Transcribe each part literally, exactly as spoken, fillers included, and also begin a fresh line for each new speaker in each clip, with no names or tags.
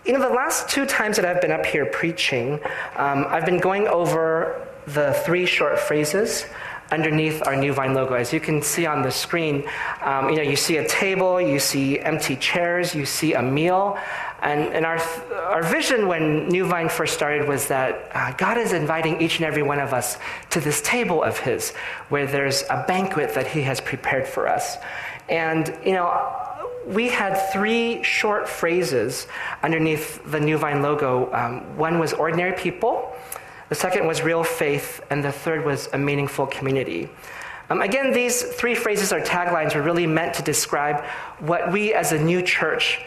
You know, the last two times that I've been up here preaching, um, I've been going over the three short phrases underneath our New Vine logo. As you can see on the screen, um, you know, you see a table, you see empty chairs, you see a meal. And, and our our vision when New Vine first started was that uh, God is inviting each and every one of us to this table of his, where there's a banquet that he has prepared for us. And, you know, we had three short phrases underneath the New Vine logo. Um, one was ordinary people, the second was real faith, and the third was a meaningful community. Um, again, these three phrases or taglines were really meant to describe what we as a new church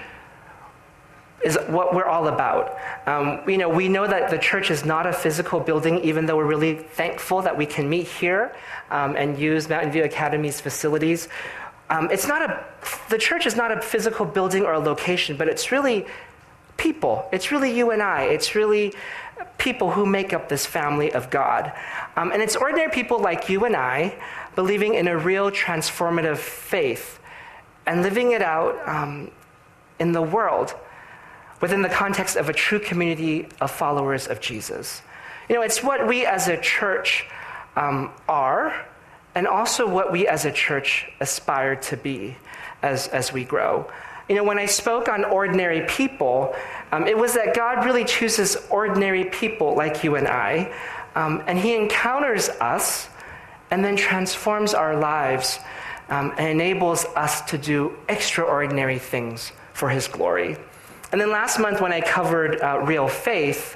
is what we're all about. Um, you know, we know that the church is not a physical building, even though we're really thankful that we can meet here um, and use Mountain View Academy's facilities. Um, it's not a, the church is not a physical building or a location, but it's really people. It's really you and I. It's really people who make up this family of God. Um, and it's ordinary people like you and I believing in a real transformative faith and living it out um, in the world within the context of a true community of followers of Jesus. You know, it's what we as a church um, are, and also what we as a church aspire to be as, as we grow. You know, when I spoke on ordinary people, um, it was that God really chooses ordinary people like you and I, um, and he encounters us and then transforms our lives um, and enables us to do extraordinary things for his glory. And then last month when I covered uh, real faith,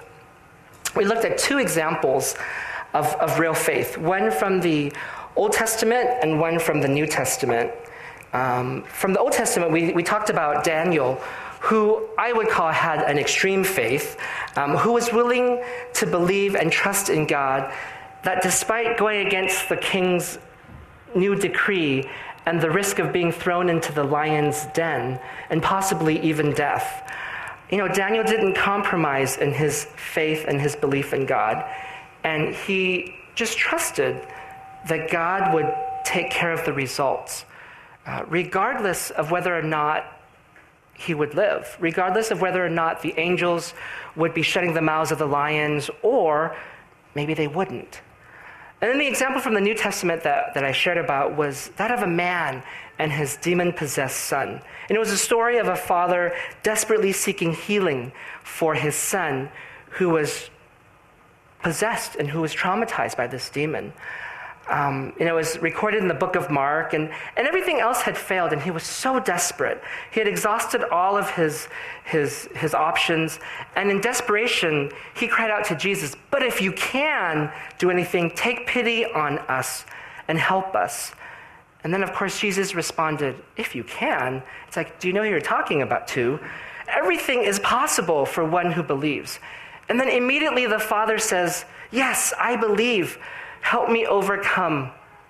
we looked at two examples of, of real faith, one from the Old Testament and one from the New Testament. Um, from the Old Testament, we, we talked about Daniel, who I would call had an extreme faith, um, who was willing to believe and trust in God, that despite going against the king's new decree and the risk of being thrown into the lion's den and possibly even death, you know, Daniel didn't compromise in his faith and his belief in God, and he just trusted that God would take care of the results, uh, regardless of whether or not he would live, regardless of whether or not the angels would be shutting the mouths of the lions, or maybe they wouldn't. And then the example from the New Testament that, that I shared about was that of a man and his demon-possessed son. And it was a story of a father desperately seeking healing for his son who was possessed and who was traumatized by this demon. Um, and it was recorded in the book of Mark, and, and everything else had failed, and he was so desperate. He had exhausted all of his, his, his options, and in desperation, he cried out to Jesus, "But if you can do anything, take pity on us and help us." And then, of course, Jesus responded, "If you can." It's like, do you know who you're talking about to? Everything is possible for one who believes. And then immediately the father says, "Yes, I believe. Help me overcome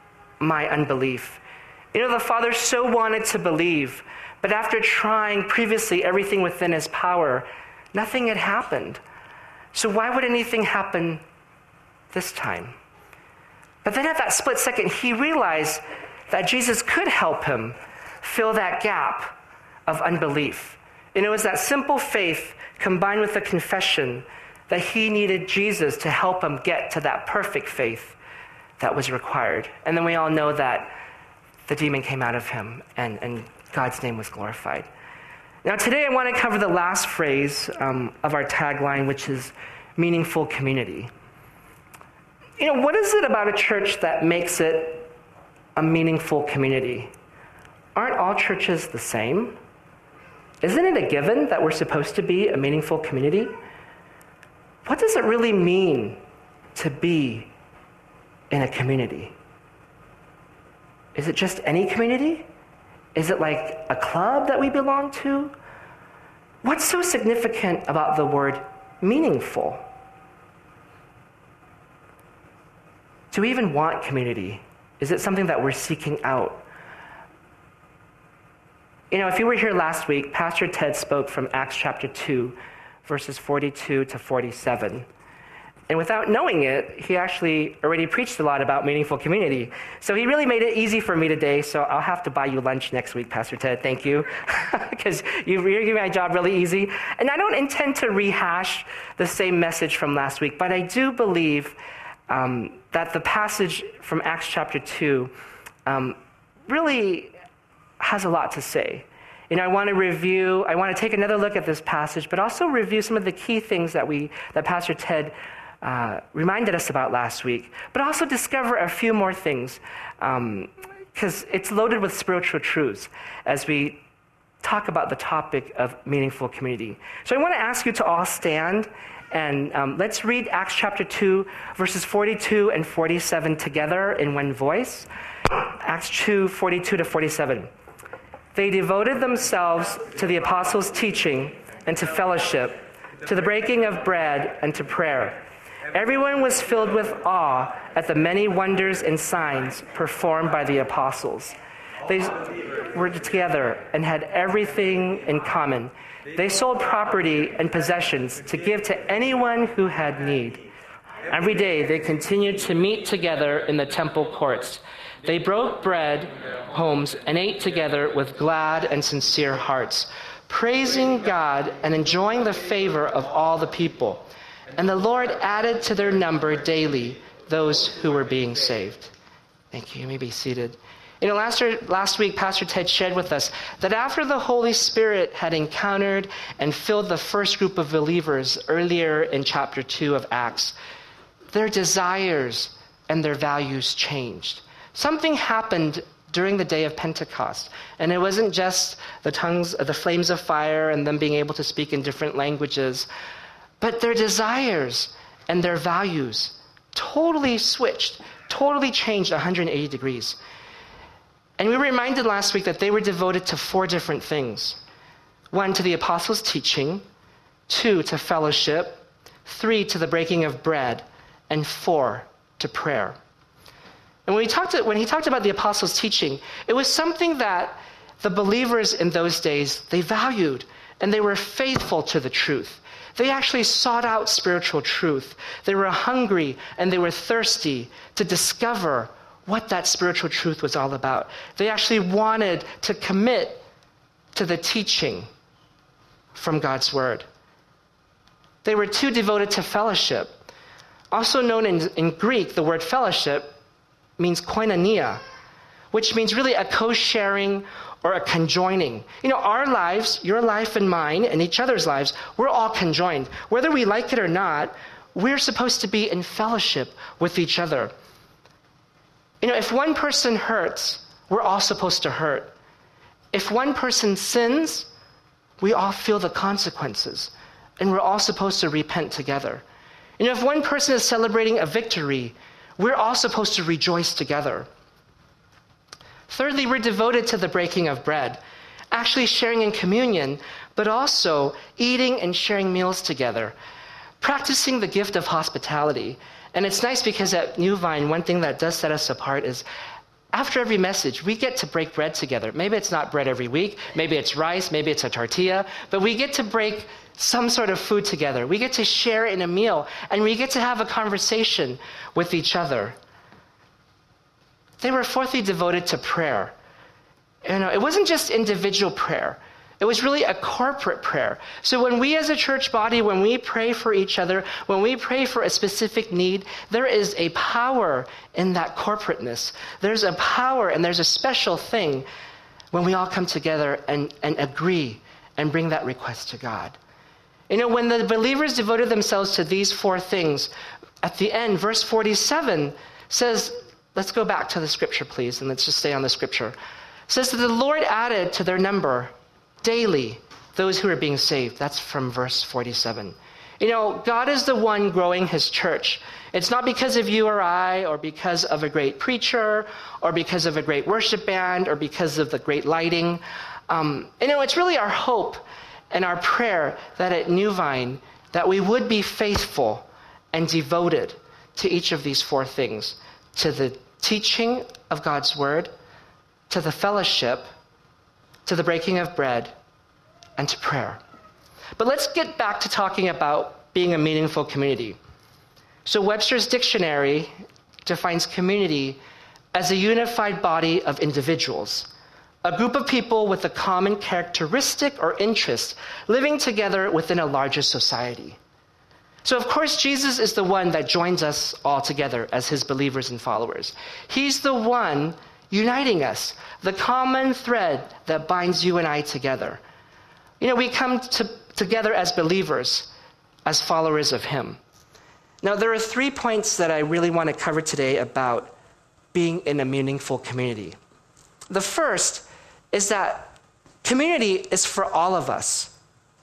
my unbelief." You know, the father so wanted to believe, but after trying previously everything within his power, nothing had happened. So why would anything happen this time? But then at that split second, he realized that Jesus could help him fill that gap of unbelief. And it was that simple faith combined with the confession that he needed Jesus to help him get to that perfect faith that was required. And then we all know that the demon came out of him and, and God's name was glorified. Now today I want to cover the last phrase um, of our tagline, which is meaningful community. You know, what is it about a church that makes it a meaningful community? Aren't all churches the same? Isn't it a given that we're supposed to be a meaningful community? What does it really mean to be in a community? Is it just any community? Is it like a club that we belong to? What's so significant about the word meaningful? Do we even want community? Is it something that we're seeking out? You know, if you were here last week, Pastor Ted spoke from Acts chapter two, verses forty-two to forty-seven. And without knowing it, he actually already preached a lot about meaningful community. So he really made it easy for me today, so I'll have to buy you lunch next week, Pastor Ted. Thank you. Because you're giving my job really easy. And I don't intend to rehash the same message from last week, but I do believe um, that the passage from Acts chapter two um, really has a lot to say. You know, I want to review, I want to take another look at this passage, but also review some of the key things that we, that Pastor Ted uh, reminded us about last week, but also discover a few more things, because um, it's loaded with spiritual truths as we talk about the topic of meaningful community. So I want to ask you to all stand, and um, let's read Acts chapter two, verses forty-two and forty-seven together in one voice. Acts two, forty-two to forty-seven. They devoted themselves to the apostles' teaching and to fellowship, to the breaking of bread and to prayer. Everyone was filled with awe at the many wonders and signs performed by the apostles. They were together and had everything in common. They sold property and possessions to give to anyone who had need. Every day they continued to meet together in the temple courts. They broke bread, homes, and ate together with glad and sincere hearts, praising God and enjoying the favor of all the people. And the Lord added to their number daily those who were being saved. Thank you. You may be seated. You know, last, last week, Pastor Ted shared with us that after the Holy Spirit had encountered and filled the first group of believers earlier in chapter two of Acts, their desires and their values changed. Something happened during the day of Pentecost, and it wasn't just the tongues, the flames of fire and them being able to speak in different languages, but their desires and their values totally switched, totally changed one hundred eighty degrees. And we were reminded last week that they were devoted to four different things. One, to the apostles' teaching. Two, to fellowship. Three, to the breaking of bread. And four, to prayer. And when he talked to, when he talked about the apostles' teaching, it was something that the believers in those days, they valued, and they were faithful to the truth. They actually sought out spiritual truth. They were hungry and they were thirsty to discover what that spiritual truth was all about. They actually wanted to commit to the teaching from God's word. They were too devoted to fellowship. Also known in, in Greek, the word fellowship means koinonia, which means really a co-sharing or a conjoining. You know, our lives, your life and mine, and each other's lives, we're all conjoined. Whether we like it or not, we're supposed to be in fellowship with each other. You know, if one person hurts, we're all supposed to hurt. If one person sins, we all feel the consequences, and we're all supposed to repent together. You know, if one person is celebrating a victory, we're all supposed to rejoice together. Thirdly, we're devoted to the breaking of bread, actually sharing in communion, but also eating and sharing meals together, practicing the gift of hospitality. And it's nice because at New Vine, one thing that does set us apart is after every message, we get to break bread together. Maybe it's not bread every week, maybe it's rice, maybe it's a tortilla, but we get to break some sort of food together. We get to share in a meal, and we get to have a conversation with each other. They were fourthly devoted to prayer. You know, it wasn't just individual prayer. It was really a corporate prayer. So when we as a church body, when we pray for each other, when we pray for a specific need, there is a power in that corporateness. There's a power and there's a special thing when we all come together and, and agree and bring that request to God. You know, when the believers devoted themselves to these four things, at the end, verse forty-seven says, let's go back to the scripture, please, and let's just stay on the scripture. It says that the Lord added to their number daily those who are being saved. That's from verse forty-seven. You know, God is the one growing his church. It's not because of you or I, or because of a great preacher, or because of a great worship band, or because of the great lighting. Um, you know, it's really our hope and our prayer that at New Vine, that we would be faithful and devoted to each of these four things. To the teaching of God's word, to the fellowship, to the breaking of bread, and to prayer. But let's get back to talking about being a meaningful community. So Webster's dictionary defines community as a unified body of individuals, a group of people with a common characteristic or interest living together within a larger society. So of course, Jesus is the one that joins us all together as his believers and followers. He's the one uniting us, the common thread that binds you and I together. You know, we come to, together as believers, as followers of him. Now, there are three points that I really want to cover today about being in a meaningful community. The first is that community is for all of us.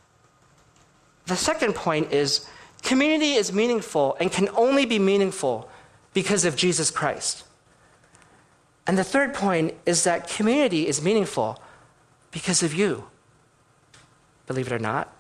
The second point is community is meaningful and can only be meaningful because of Jesus Christ. And the third point is that community is meaningful because of you, believe it or not.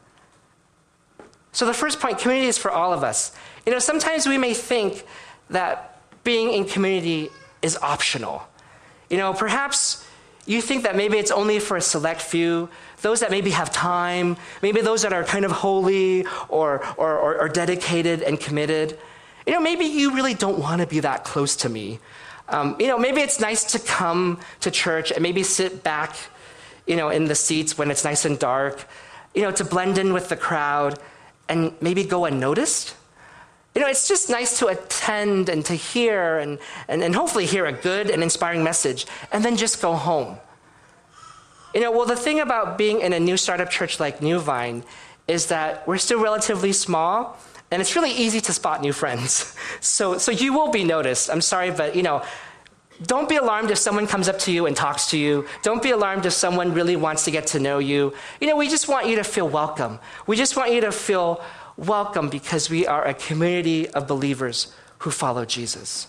So the first point, community is for all of us. You know, sometimes we may think that being in community is optional. You know, perhaps you think that maybe it's only for a select few, those that maybe have time, maybe those that are kind of holy or, or, or, or dedicated and committed. You know, maybe you really don't want to be that close to me. Um, you know, maybe it's nice to come to church and maybe sit back, you know, in the seats when it's nice and dark, you know, to blend in with the crowd and maybe go unnoticed. You know, it's just nice to attend and to hear and, and, and hopefully hear a good and inspiring message and then just go home. You know, well, the thing about being in a new startup church like New Vine is that we're still relatively small and it's really easy to spot new friends. So, so you will be noticed. I'm sorry, but, you know, don't be alarmed if someone comes up to you and talks to you. Don't be alarmed if someone really wants to get to know you. You know, we just want you to feel welcome. We just want you to feel welcome because we are a community of believers who follow Jesus.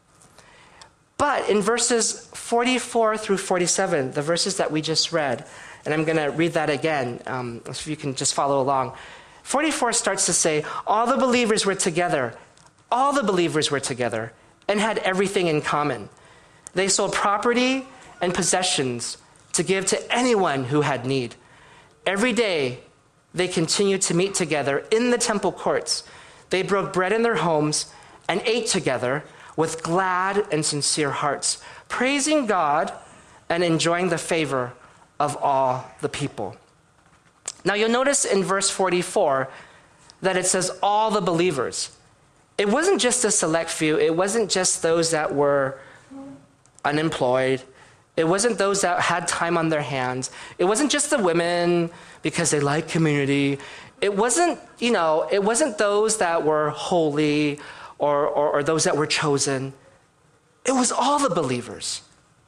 But in verses forty-four through forty-seven, the verses that we just read, and I'm going to read that again, um, so if you can just follow along. forty-four starts to say, all the believers were together, all the believers were together, and had everything in common. They sold property and possessions to give to anyone who had need. Every day, they continued to meet together in the temple courts. They broke bread in their homes and ate together with glad and sincere hearts, praising God and enjoying the favor of all the people. Now you'll notice in verse forty-four that it says all the believers. It wasn't just a select few. It wasn't just those that were unemployed. It wasn't those that had time on their hands. It wasn't just the women because they like community. It wasn't, you know, it wasn't those that were holy or, or, or those that were chosen. It was all the believers.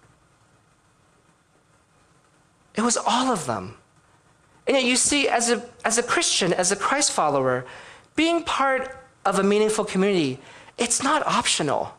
It was all of them. And yet you see, as a, as a Christian, as a Christ follower, being part of a meaningful community, it's not optional.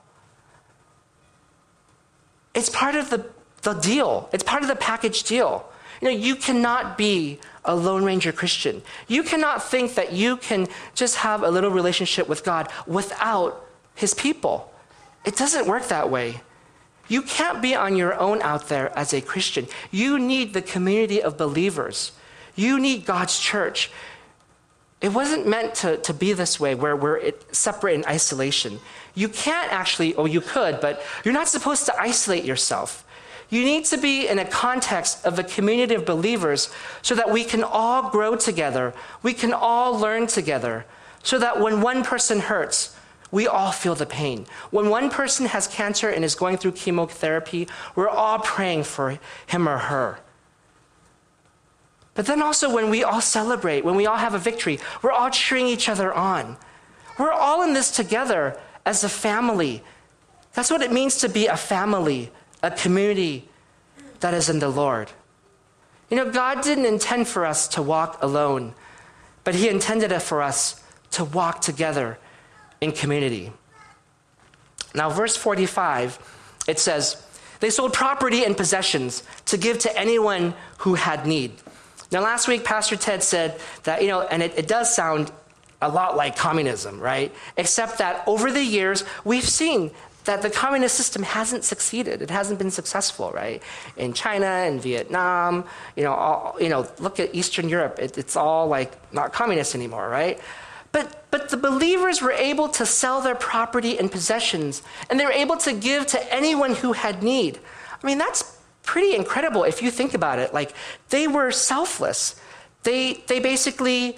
It's part of the, the deal. It's part of the package deal. You know, you cannot be a Lone Ranger Christian. You cannot think that you can just have a little relationship with God without his people. It doesn't work that way. You can't be on your own out there as a Christian. You need the community of believers. You need God's church. It wasn't meant to, to be this way where we're separate in isolation. You can't actually, or you could, but you're not supposed to isolate yourself. You need to be in a context of a community of believers so that we can all grow together. We can all learn together so that when one person hurts, we all feel the pain. When one person has cancer and is going through chemotherapy, we're all praying for him or her. But then also when we all celebrate, when we all have a victory, we're all cheering each other on. We're all in this together as a family. That's what it means to be a family, a community that is in the Lord. You know, God didn't intend for us to walk alone, but he intended it for us to walk together in community. Now, verse forty-five, it says, they sold property and possessions to give to anyone who had need. Now, last week, Pastor Ted said that, you know, and it, it does sound a lot like communism, right? Except that over the years, we've seen that the communist system hasn't succeeded. It hasn't been successful, right? In China and Vietnam, you know, all, you know, look at Eastern Europe. It, it's all like not communist anymore, right? But, but the believers were able to sell their property and possessions, and they were able to give to anyone who had need. I mean, that's pretty incredible if you think about it. Like, they were selfless. They, they basically,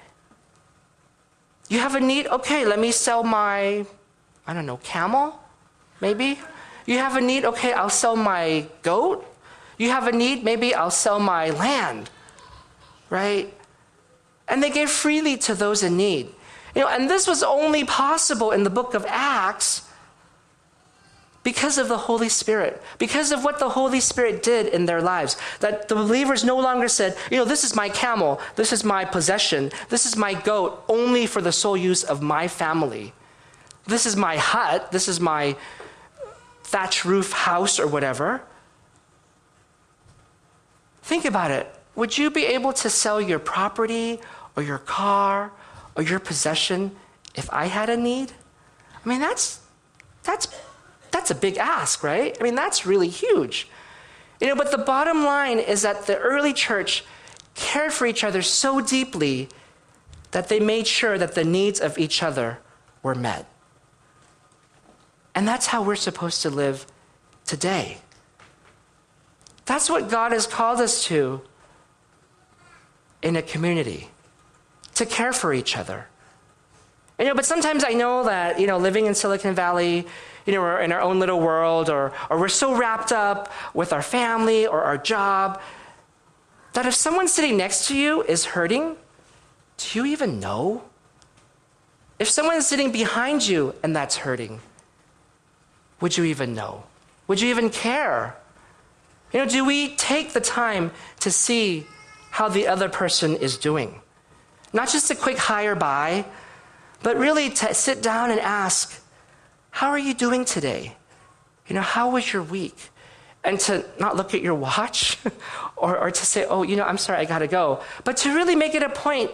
you have a need? Okay, let me sell my, I don't know, camel, maybe? You have a need? Okay, I'll sell my goat. You have a need? Maybe I'll sell my land, right? And they gave freely to those in need. You know, and this was only possible in the book of Acts because of the Holy Spirit, because of what the Holy Spirit did in their lives. That the believers no longer said, you know, this is my camel, this is my possession, this is my goat, only for the sole use of my family. This is my hut, this is my thatch roof house or whatever. Think about it. Would you be able to sell your property or your car or your possession if I had a need? I mean, that's that's that's a big ask, right? I mean, that's really huge. You know, but the bottom line is that the early church cared for each other so deeply that they made sure that the needs of each other were met. And that's how we're supposed to live today. That's what God has called us to in a community, to care for each other. You know, but sometimes I know that, you know, living in Silicon Valley, you know, we're in our own little world, or, or we're so wrapped up with our family or our job, that if someone sitting next to you is hurting, do you even know? If someone is sitting behind you and that's hurting, would you even know? Would you even care? You know, do we take the time to see how the other person is doing? Not just a quick hi or bye, but really to sit down and ask, how are you doing today? You know, how was your week? And to not look at your watch or, or to say, oh, you know, I'm sorry, I gotta go. But to really make it a point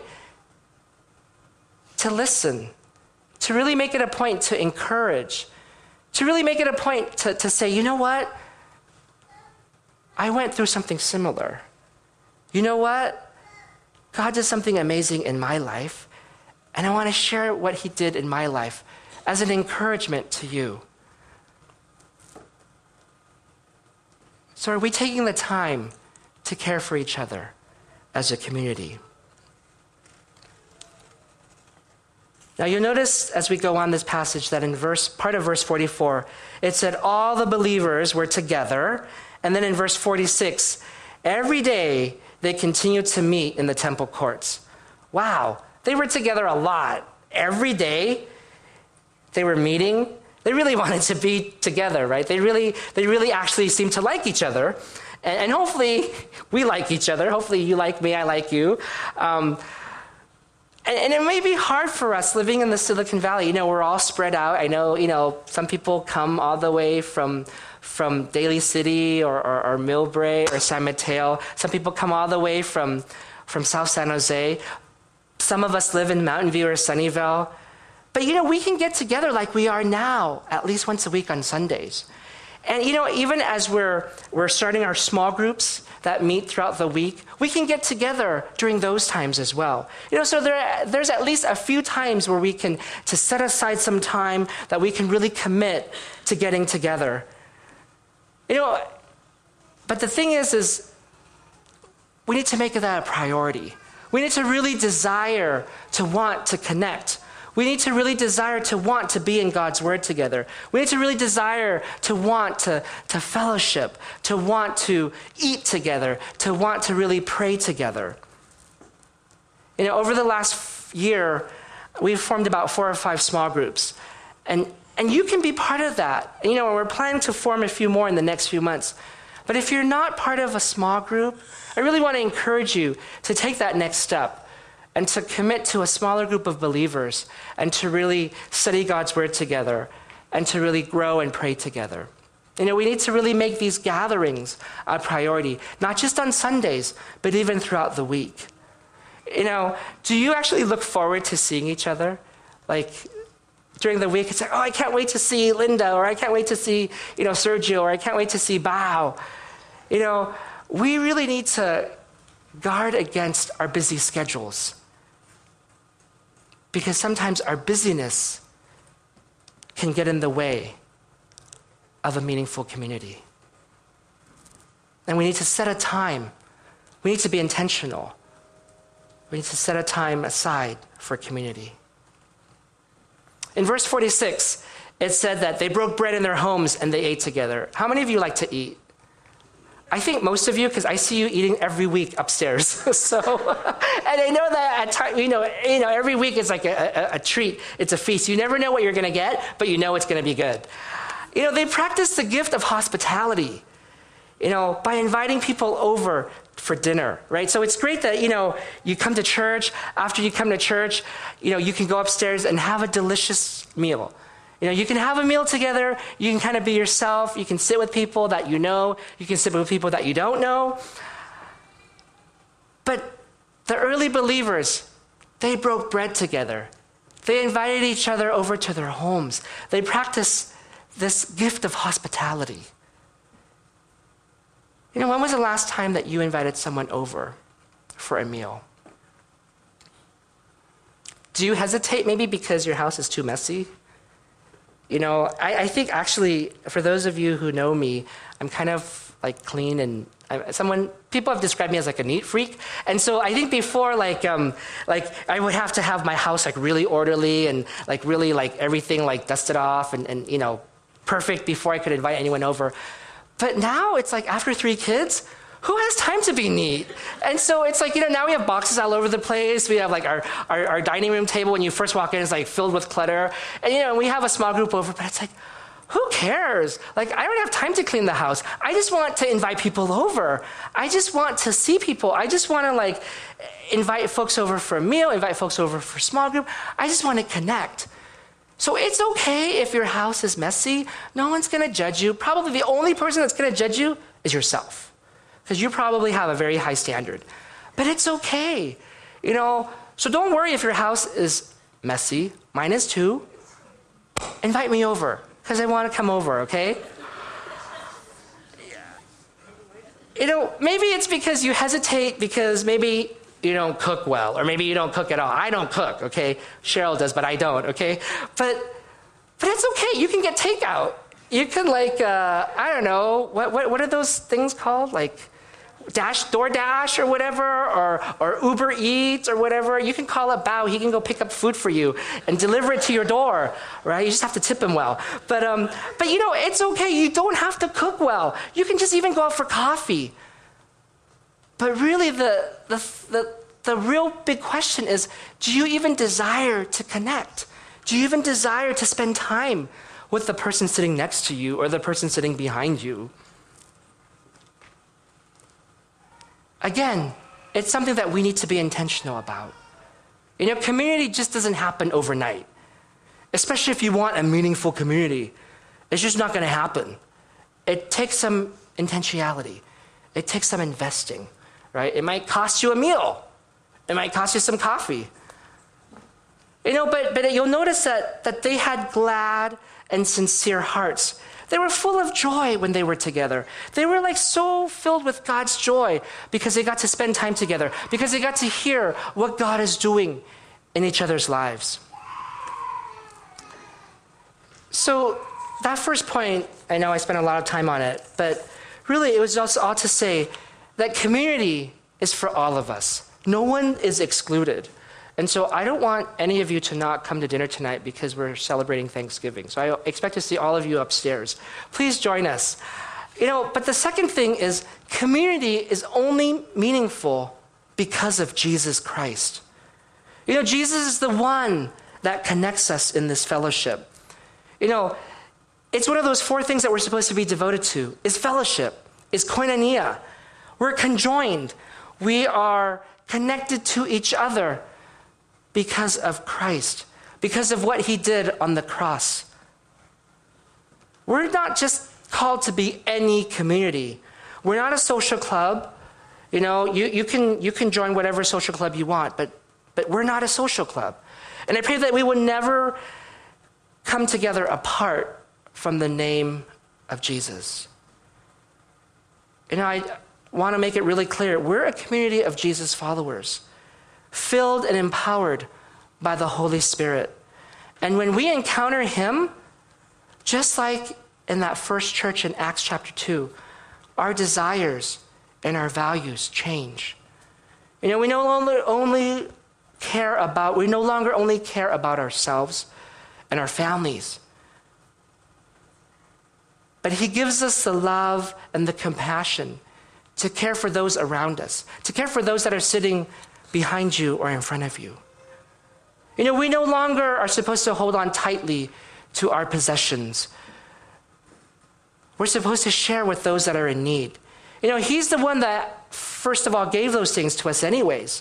to listen, to really make it a point to encourage, to really make it a point to, to say, you know what? I went through something similar. You know what? God did something amazing in my life, and I want to share what he did in my life as an encouragement to you. So are we taking the time to care for each other as a community? Now you'll notice as we go on this passage that in verse part of verse forty-four, it said all the believers were together. And then in verse forty-six, every day they continued to meet in the temple courts. Wow, they were together a lot. Every day they were meeting. They really wanted to be together, right? They really, they really actually seemed to like each other. And, and hopefully we like each other. Hopefully you like me, I like you. Um, and, and it may be hard for us living in the Silicon Valley. You know, we're all spread out. I know, you know, some people come all the way from from Daly City or, or, or Millbrae or San Mateo. Some people come all the way from, from South San Jose. Some of us live in Mountain View or Sunnyvale. But, you know, we can get together like we are now, at least once a week on Sundays. And, you know, even as we're, we're starting our small groups that meet throughout the week, we can get together during those times as well. You know, so there, there's at least a few times where we can to set aside some time that we can really commit to getting together. You know, but the thing is, is we need to make that a priority. We need to really desire to want to connect. We need to really desire to want to be in God's Word together. We need to really desire to want to, to fellowship, to want to eat together, to want to really pray together. You know, over the last year, we've formed about four or five small groups. And And you can be part of that. You know, we're planning to form a few more in the next few months. But if you're not part of a small group, I really want to encourage you to take that next step and to commit to a smaller group of believers and to really study God's Word together and to really grow and pray together. You know, we need to really make these gatherings a priority, not just on Sundays, but even throughout the week. You know, do you actually look forward to seeing each other? Like, during the week, it's like, oh, I can't wait to see Linda, or I can't wait to see, you know, Sergio, or I can't wait to see Bao. You know, we really need to guard against our busy schedules. because sometimes our busyness can get in the way of a meaningful community. And we need to set a time. We need to be intentional. We need to set a time aside for community. In verse forty-six, it said that they broke bread in their homes and they ate together. How many of you like to eat? I think most of you, because I see you eating every week upstairs. So, and I know that at time, you know, you know, every week is like a, a, a treat. It's a feast. You never know what you're going to get, but you know it's going to be good. You know, they practice the gift of hospitality, you know, by inviting people over for dinner, right? So it's great that, you know, you come to church. After you come to church, you know, you can go upstairs and have a delicious meal. You know, you can have a meal together. You can kind of be yourself. You can sit with people that you know. You can sit with people that you don't know. But the early believers, they broke bread together. They invited each other over to their homes. They practiced this gift of hospitality. You know, when was the last time that you invited someone over for a meal? Do you hesitate maybe because your house is too messy? You know, I, I think actually, for those of you who know me, I'm kind of like clean and I'm, someone, people have described me as like a neat freak. And so I think before, like, um, like I would have to have my house like really orderly and like really like everything like dusted off and, and you know, perfect before I could invite anyone over. But now it's like after three kids, who has time to be neat? And so it's like, you know, now we have boxes all over the place. We have like our, our, our dining room table when you first walk in is like filled with clutter. And, you know, we have a small group over, but it's like, who cares? Like, I don't have time to clean the house. I just want to invite people over. I just want to see people. I just want to like invite folks over for a meal, invite folks over for a small group. I just want to connect. So it's okay if your house is messy. No one's going to judge you. Probably the only person that's going to judge you is yourself, because you probably have a very high standard. But it's okay. You know, so don't worry if your house is messy. Mine is too. Invite me over, because I want to come over, okay? You know, maybe it's because you hesitate because maybe you don't cook well, or maybe you don't cook at all. I don't cook, okay? Cheryl does, but I don't, okay? But but it's okay. You can get takeout. You can like, uh, I don't know, what, what what are those things called? Like Dash, DoorDash or whatever, or or Uber Eats or whatever. You can call up Bao. He can go pick up food for you and deliver it to your door, right? You just have to tip him well. But um, but you know, it's okay. You don't have to cook well. You can just even go out for coffee. But really, the the the the real big question is: do you even desire to connect? Do you even desire to spend time with the person sitting next to you or the person sitting behind you? Again, it's something that we need to be intentional about. You know, community just doesn't happen overnight. Especially if you want a meaningful community. It's just not going to happen. It takes some intentionality. It takes some investing, right? It might cost you a meal. It might cost you some coffee. You know, but, but you'll notice that, that they had glad and sincere hearts. They were full of joy when they were together. They were like so filled with God's joy because they got to spend time together, because they got to hear what God is doing in each other's lives. So that first point, I know I spent a lot of time on it, but really it was just all to say that community is for all of us. No one is excluded. And so I don't want any of you to not come to dinner tonight because we're celebrating Thanksgiving. So I expect to see all of you upstairs. Please join us. You know, but the second thing is community is only meaningful because of Jesus Christ. You know, Jesus is the one that connects us in this fellowship. You know, it's one of those four things that we're supposed to be devoted to, is fellowship, is koinonia. We're conjoined. We are connected to each other because of Christ, because of what he did on the cross. We're not just called to be any community. We're not a social club. You know, you, you can you can join whatever social club you want, but but we're not a social club. And I pray that we will never come together apart from the name of Jesus. You know, I want to make it really clear. We're a community of Jesus followers, filled and empowered by the Holy Spirit. And when we encounter him, just like in that first church in Acts chapter two, our desires and our values change. You know, we no longer only care about, we no longer only care about ourselves and our families, but he gives us the love and the compassion to care for those around us, to care for those that are sitting behind you or in front of you. You know, we no longer are supposed to hold on tightly to our possessions. We're supposed to share with those that are in need. You know, he's the one that, first of all, gave those things to us anyways.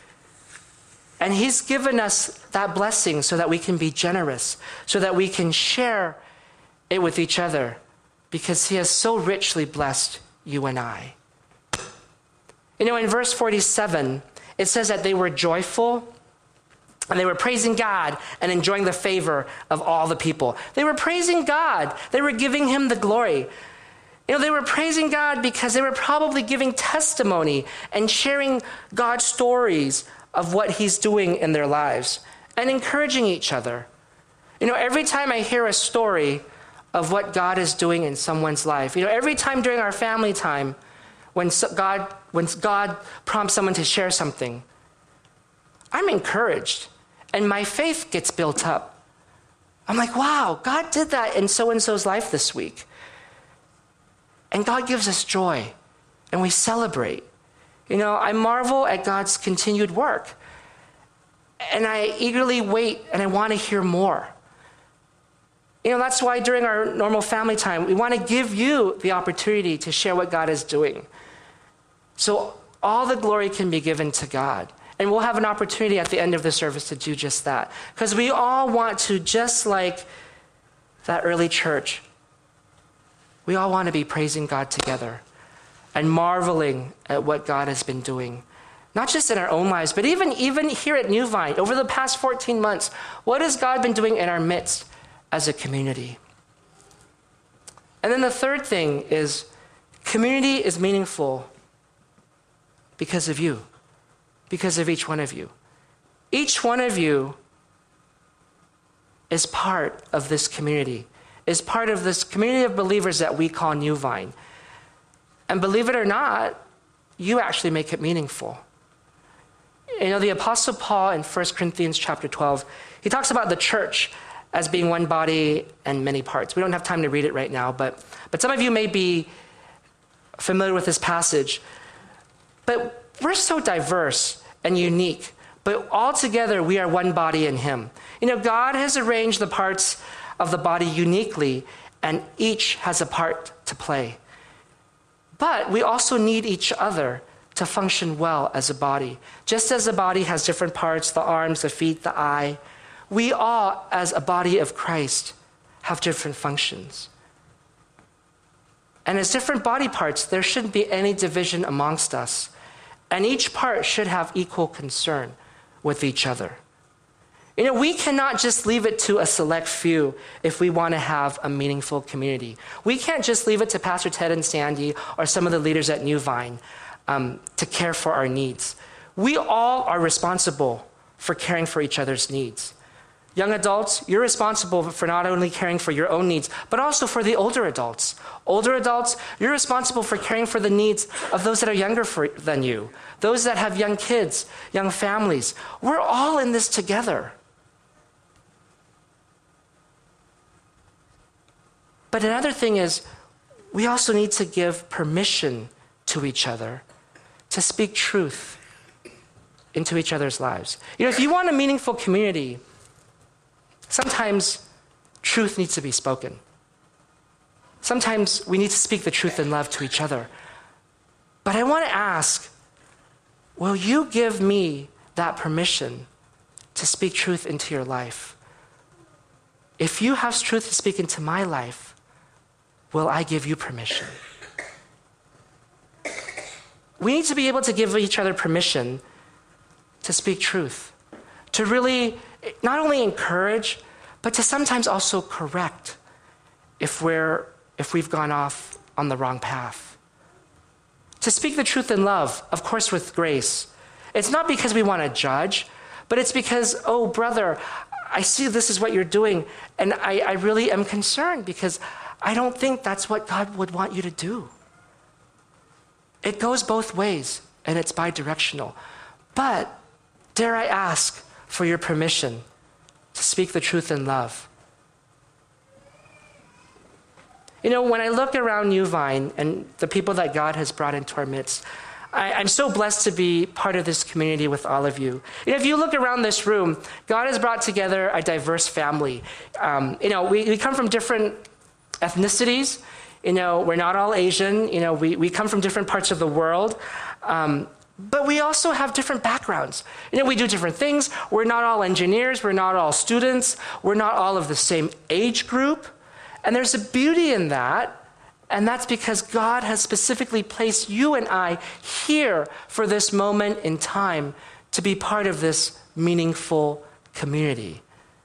And he's given us that blessing so that we can be generous, so that we can share it with each other, because he has so richly blessed you and I. You know, in verse forty-seven, it says that they were joyful and they were praising God and enjoying the favor of all the people. They were praising God. They were giving him the glory. You know, they were praising God because they were probably giving testimony and sharing God's stories of what he's doing in their lives and encouraging each other. You know, every time I hear a story of what God is doing in someone's life, you know, every time during our family time, when God, when God prompts someone to share something, I'm encouraged and my faith gets built up. I'm like, wow, God did that in so-and-so's life this week. And God gives us joy and we celebrate. You know, I marvel at God's continued work. And I eagerly wait and I want to hear more. You know, that's why during our normal family time, we want to give you the opportunity to share what God is doing. So all the glory can be given to God. And we'll have an opportunity at the end of the service to do just that. Because we all want to, just like that early church, we all want to be praising God together and marveling at what God has been doing. Not just in our own lives, but even, even here at New Vine, over the past fourteen months, what has God been doing in our midst as a community? And then the third thing is, community is meaningful because of you, because of each one of you. Each one of you is part of this community, is part of this community of believers that we call New Vine. And believe it or not, you actually make it meaningful. You know, the Apostle Paul in First Corinthians chapter twelve, he talks about the church as being one body and many parts. We don't have time to read it right now, but, but some of you may be familiar with this passage. But we're so diverse and unique, but all together we are one body in him. You know, God has arranged the parts of the body uniquely, and each has a part to play. But we also need each other to function well as a body. Just as a body has different parts, the arms, the feet, the eye, we all, as a body of Christ, have different functions. And as different body parts, there shouldn't be any division amongst us. And each part should have equal concern with each other. You know, we cannot just leave it to a select few if we want to have a meaningful community. We can't just leave it to Pastor Ted and Sandy or some of the leaders at New Vine um, to care for our needs. We all are responsible for caring for each other's needs. Young adults, you're responsible for not only caring for your own needs, but also for the older adults. Older adults, you're responsible for caring for the needs of those that are younger for, than you, those that have young kids, young families. We're all in this together. But another thing is, we also need to give permission to each other to speak truth into each other's lives. You know, if you want a meaningful community, sometimes truth needs to be spoken. Sometimes we need to speak the truth in love to each other. But I want to ask, will you give me that permission to speak truth into your life? If you have truth to speak into my life, will I give you permission? We need to be able to give each other permission to speak truth, to really not only encourage, but to sometimes also correct if we're if we've gone off on the wrong path. To speak the truth in love, of course with grace. It's not because we want to judge, but it's because, oh, brother, I see this is what you're doing, and I, I really am concerned because I don't think that's what God would want you to do. It goes both ways, and it's bi-directional. But dare I ask for your permission to speak the truth in love? You know, when I look around New Vine and the people that God has brought into our midst, I, I'm so blessed to be part of this community with all of you. You know, if you look around this room, God has brought together a diverse family. Um, you know, we, we come from different ethnicities. You know, we're not all Asian. You know, we, we come from different parts of the world. Um, but we also have different backgrounds. You know, we do different things. We're not all engineers. We're not all students. We're not all of the same age group. And there's a beauty in that. And that's because God has specifically placed you and I here for this moment in time to be part of this meaningful community.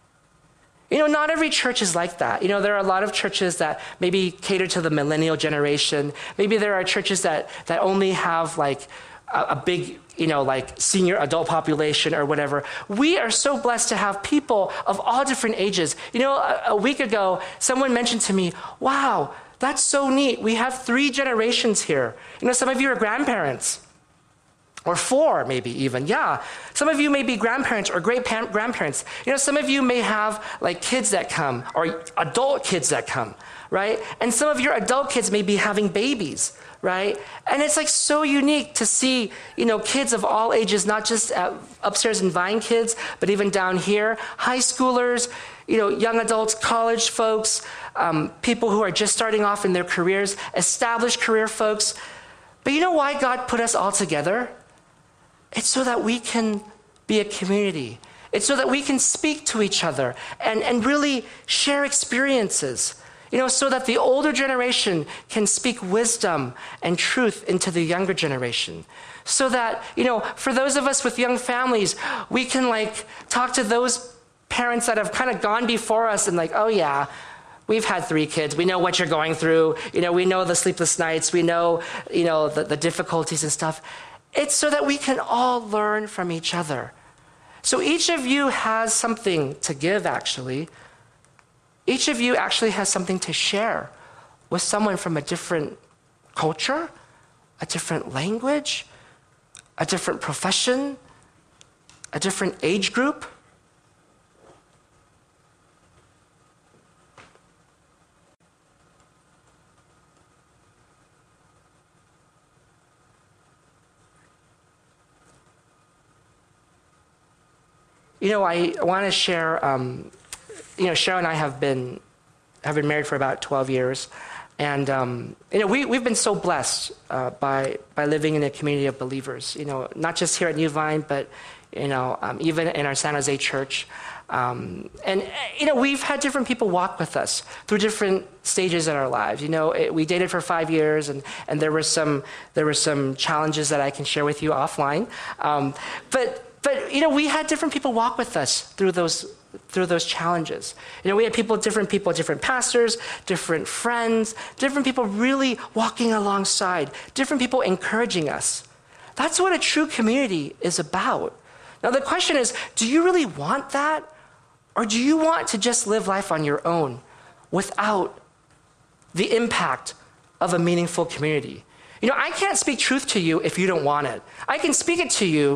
You know, not every church is like that. You know, there are a lot of churches that maybe cater to the millennial generation. Maybe there are churches that, that only have like a, a big, you know, like senior adult population or whatever. We are so blessed to have people of all different ages. You know, a, a week ago, someone mentioned to me, wow, that's so neat. We have three generations here. You know, some of you are grandparents. Or four, maybe even, yeah. Some of you may be grandparents or great-grandparents. You know, some of you may have like kids that come or adult kids that come, right? And some of your adult kids may be having babies, right? And it's like so unique to see, you know, kids of all ages, not just at upstairs in Vine Kids, but even down here, high schoolers, you know, young adults, college folks, um, people who are just starting off in their careers, established career folks. But you know why God put us all together? It's so that we can be a community. It's so that we can speak to each other and, and really share experiences. You know, so that the older generation can speak wisdom and truth into the younger generation. So that, you know, for those of us with young families, we can like talk to those parents that have kind of gone before us and like, oh yeah, we've had three kids. We know what you're going through. You know, we know the sleepless nights. We know, you know, the, the difficulties and stuff. It's so that we can all learn from each other. So each of you has something to give, actually. Each of you actually has something to share with someone from a different culture, a different language, a different profession, a different age group. You know, I want to share, um, you know, Cheryl and I have been have been married for about twelve years. And, um, you know, we, we've been so blessed uh, by by living in a community of believers, you know, not just here at New Vine, but, you know, um, even in our San Jose church. Um, and, you know, we've had different people walk with us through different stages in our lives. You know, it, we dated for five years, and, and there were some there were some challenges that I can share with you offline. Um, but But, you know, we had different people walk with us through those through those challenges. You know, we had people, different people, different pastors, different friends, different people really walking alongside, different people encouraging us. That's what a true community is about. Now, the question is, do you really want that? Or do you want to just live life on your own without the impact of a meaningful community? You know, I can't speak truth to you if you don't want it. I can speak it to you,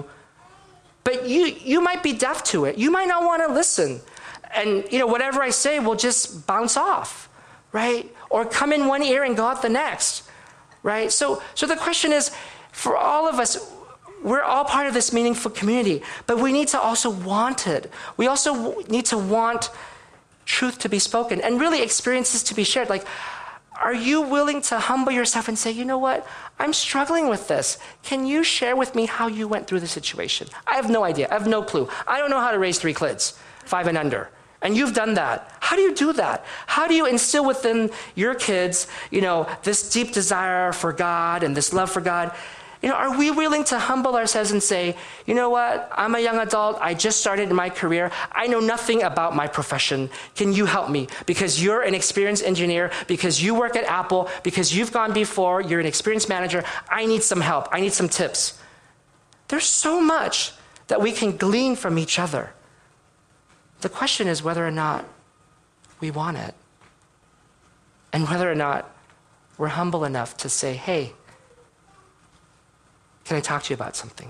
but you, you might be deaf to it. You might not want to listen. And, you know, whatever I say will just bounce off, right? Or come in one ear and go out the next, right? So, so the question is, for all of us, we're all part of this meaningful community, but we need to also want it. We also need to want truth to be spoken and really experiences to be shared. Like, are you willing to humble yourself and say, you know what, I'm struggling with this. Can you share with me how you went through the situation? I have no idea. I have no clue. I don't know how to raise three kids, five and under. And you've done that. How do you do that? How do you instill within your kids, you know, this deep desire for God and this love for God? You know, are we willing to humble ourselves and say, you know what, I'm a young adult, I just started in my career, I know nothing about my profession, can you help me? Because you're an experienced engineer, because you work at Apple, because you've gone before, you're an experienced manager, I need some help, I need some tips. There's so much that we can glean from each other. The question is whether or not we want it, and whether or not we're humble enough to say, hey, can I talk to you about something?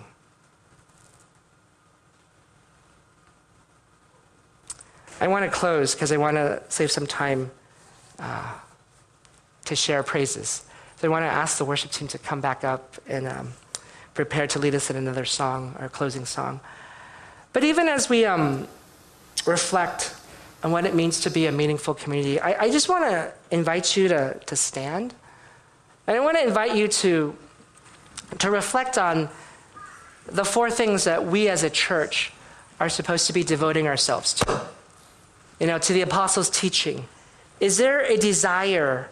I want to close because I want to save some time uh, to share praises. So I want to ask the worship team to come back up and um, prepare to lead us in another song, our closing song. But even as we um, reflect on what it means to be a meaningful community, I, I just want to invite you to, to stand. And I want to invite you to, to reflect on the four things that we as a church are supposed to be devoting ourselves to. You know, to the apostles' teaching. Is there a desire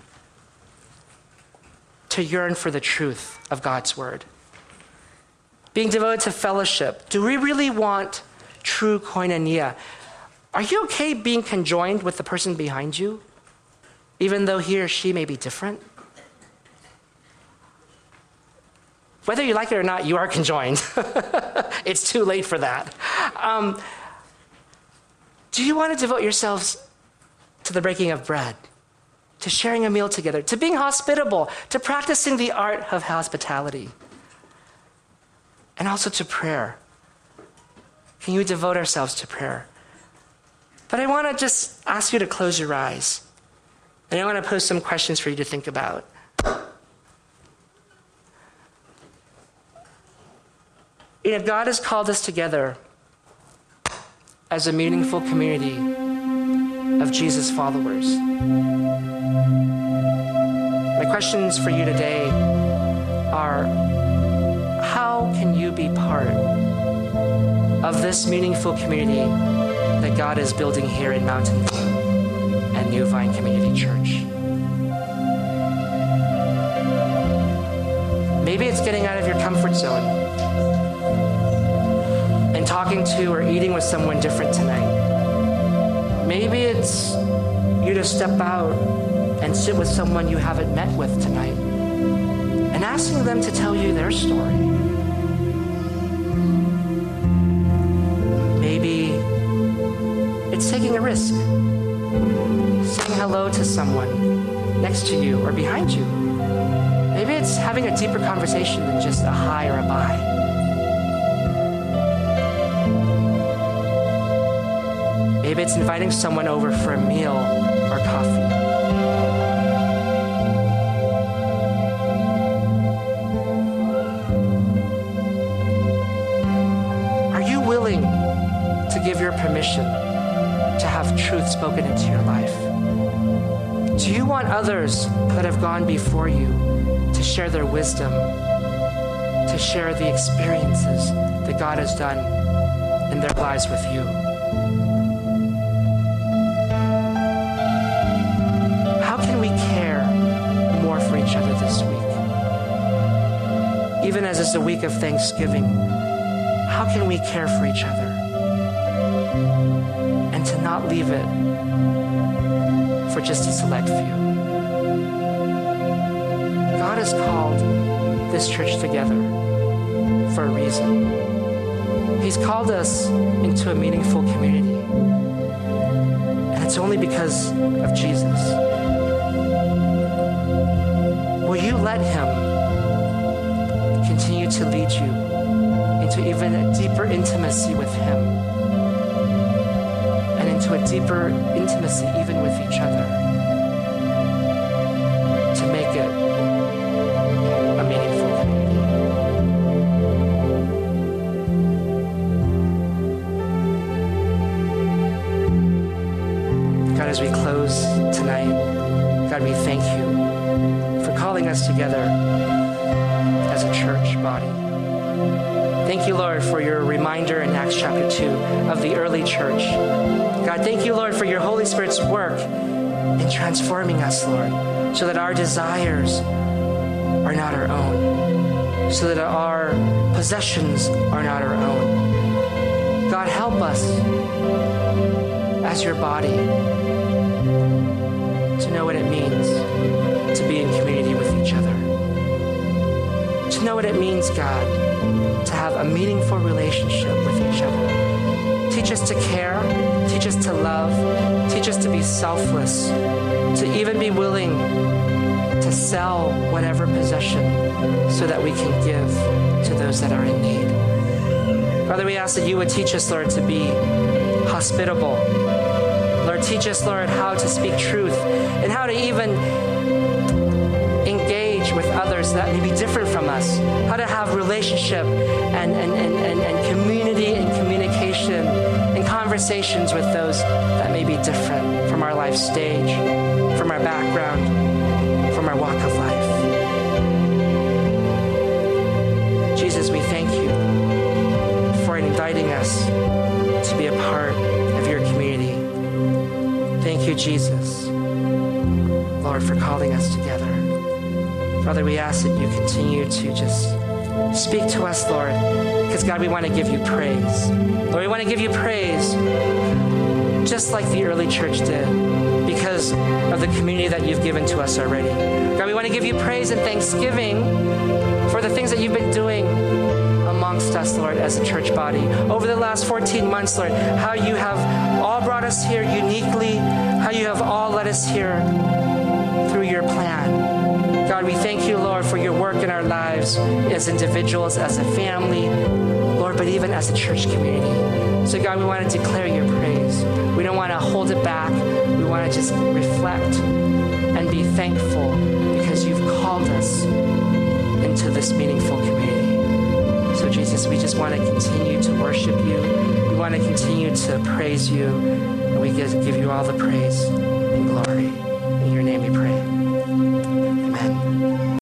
to yearn for the truth of God's word? Being devoted to fellowship. Do we really want true koinonia? Are you okay being conjoined with the person behind you, even though he or she may be different? Whether you like it or not, you are conjoined. It's too late for that. Um, Do you want to devote yourselves to the breaking of bread, to sharing a meal together, to being hospitable, to practicing the art of hospitality, and also to prayer? Can you devote ourselves to prayer? But I want to just ask you to close your eyes, and I want to pose some questions for you to think about. You know, God has called us together as a meaningful community of Jesus followers. My questions for you today are, how can you be part of this meaningful community that God is building here in Mountain View and New Vine Community Church? Maybe it's getting out of your comfort zone and talking to or eating with someone different tonight. Maybe it's you to step out and sit with someone you haven't met with tonight and asking them to tell you their story. Maybe it's taking a risk, saying hello to someone next to you or behind you. Maybe it's having a deeper conversation than just a hi or a bye. Maybe it's inviting someone over for a meal or coffee. Are you willing to give your permission to have truth spoken into your life? Do you want others that have gone before you to share their wisdom, to share the experiences that God has done in their lives with you? Each other this week? Even as it's a week of Thanksgiving, how can we care for each other and to not leave it for just a select few? God has called this church together for a reason. He's called us into a meaningful community, and it's only because of Jesus. Will you let him continue to lead you into even a deeper intimacy with him and into a deeper intimacy even with each other to make it a meaningful community? God, as we close tonight, God, we thank you for calling us together as a church body. Thank you, Lord, for your reminder in Acts chapter two of the early church. God, thank you, Lord, for your Holy Spirit's work in transforming us, Lord, so that our desires are not our own, so that our possessions are not our own. God, help us as your body to know what it means to be in community with each other. to know what it means, God, to have a meaningful relationship with each other. Teach us to care. Teach us to love. Teach us to be selfless, to even be willing to sell whatever possession so that we can give to those that are in need. Father, we ask that you would teach us, Lord, to be hospitable. Lord, teach us, Lord, how to speak truth and how to even engage with others that may be different from us, how to have relationship and, and, and, and, and community and communication and conversations with those that may be different from our life stage, from our background, from our walk of life. Jesus, we thank you for inviting us to be a part of your community. Thank you, Jesus, Lord, for calling us together. Father, we ask that you continue to just speak to us, Lord, because, God, we want to give you praise. Lord, we want to give you praise just like the early church did because of the community that you've given to us already. God, we want to give you praise and thanksgiving for the things that you've been doing amongst us, Lord, as a church body. Over the last fourteen months, Lord, how you have all brought us here uniquely, how you have all led us here through your plan. God, we thank you, Lord, for your work in our lives as individuals, as a family, Lord, but even as a church community. So, God, we want to declare your praise. We don't want to hold it back. We want to just reflect and be thankful because you've called us into this meaningful community. So, Jesus, we just want to continue to worship you. We want to continue to praise you. And we give you all the praise and glory.